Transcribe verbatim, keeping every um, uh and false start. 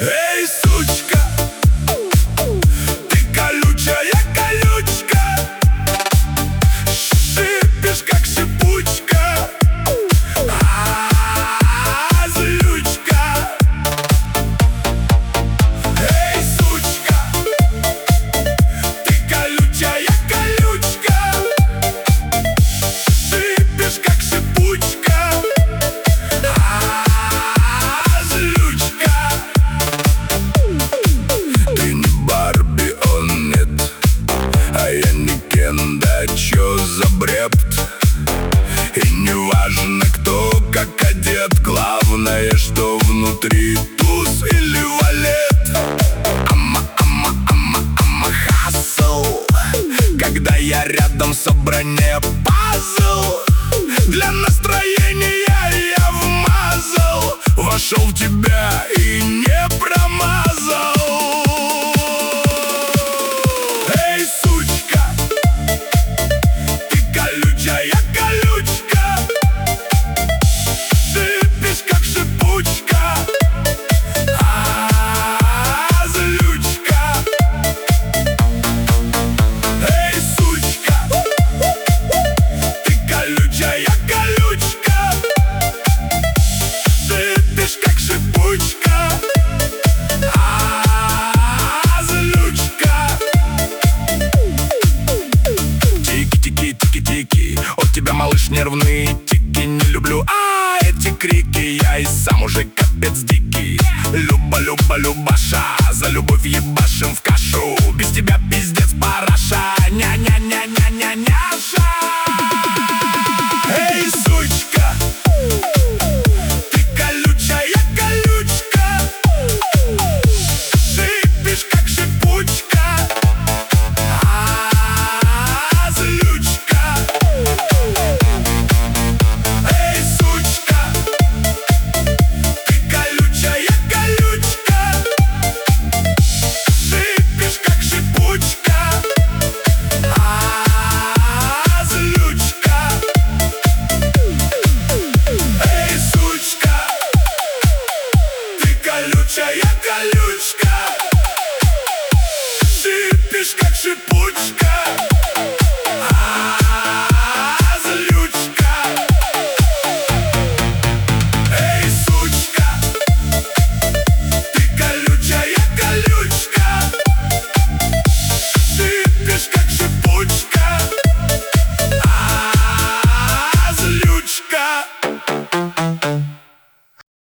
Эй, сучка, ты колючая колючка, шипишь, как шипучка, а, злючка. Эй, сучка, ты колючая колючка, шипишь, как шипучка, а, злючка. Ты не Барби, он нет, а я не Кен, да чё за бред? И не важно, кто как одет, главное, что внутри туз или валет. Ама, ама, ама, ама, хасл. Когда я рядом, собрание пазл. Для настроения я вмазал, вошел в тебя и не промазал. Эй, сучка, ты колючая колючка, шипишь, как шипучка, а, злючка. Эй, сучка, ты колючая колючка, шипишь, как шипучка, а, злючка. Тики-тики-тики-тики, от тебя, малыш, нервные тики. Не люблю, а, эти крики, я и сам уже капец дикий. Люба, люба, любаша, за любовь ебашим в кашу. Без тебя пиздец параша, ня-ня-ня-ня-ня-няша. Эй, сучка, ты колючая колючка, шипишь, как шипучка, а, злючка. Эй, сучка, ты колючая колючка, шипишь, как шипучка, а, злючка. Эй, сучка, ты колючая колючка, шипишь, как шипучка.